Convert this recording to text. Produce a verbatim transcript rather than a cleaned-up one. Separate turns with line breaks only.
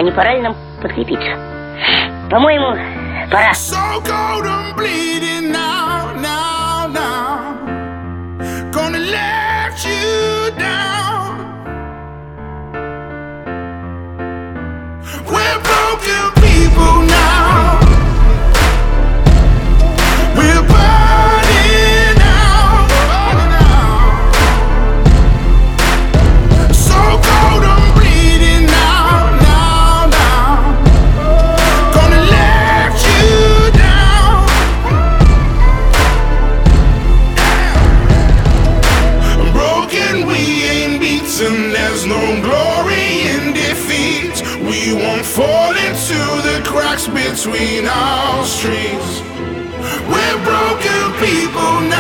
не пора ли нам подкрепиться? По-моему, пора.
So cold and bleeding now, now, now. Gonna let you down. We're broken people now. We're burning out, burning out. So cold and bleeding now, now, now. Gonna let you down. Broken, we ain't beaten. There's no glory in defeat. We won't fall into the cracks between our streets. We're broken people now.